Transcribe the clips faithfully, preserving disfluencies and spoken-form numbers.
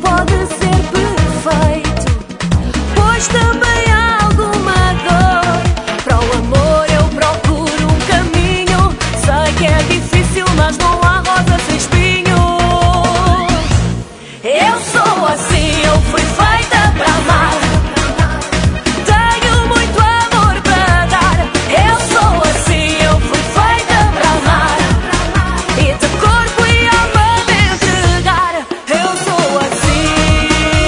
pode ser perfeito, pois também há alguma dor. Para o amor eu procuro um caminho. Sei que é difícil, mas não há rosa sem espinho. Eu sou assim, eu fui feita para amar. Tenho muito amor para dar. Eu sou assim, eu fui feita para amar. E de corpo e alma me entregar. Eu sou assim.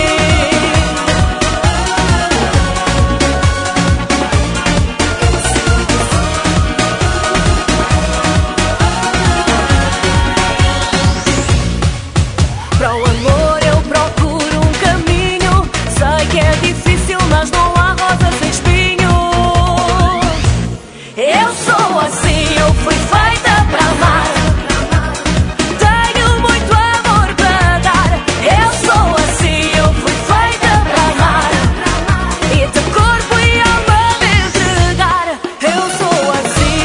Para o amor eu procuro um caminho. Sei que é difícil, mas não há rosa sem espinho. Eu sou assim, eu fui feita para amar. Tenho muito amor para dar. Eu sou assim, eu fui feita para amar. E de corpo e alma me entregar. Eu sou assim.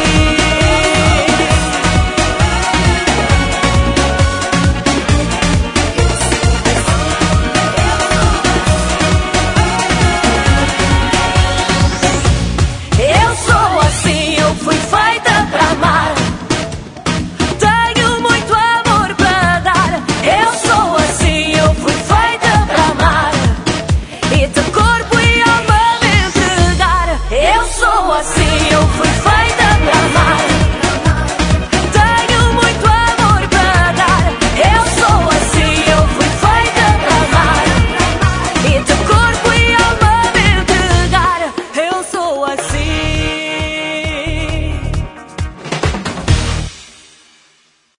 Eu sou assim, eu fui feita para amar. Tenho muito amor para dar. Eu sou assim, eu fui feita para amar. E de corpo e alma me entregar. Eu sou assim, eu fui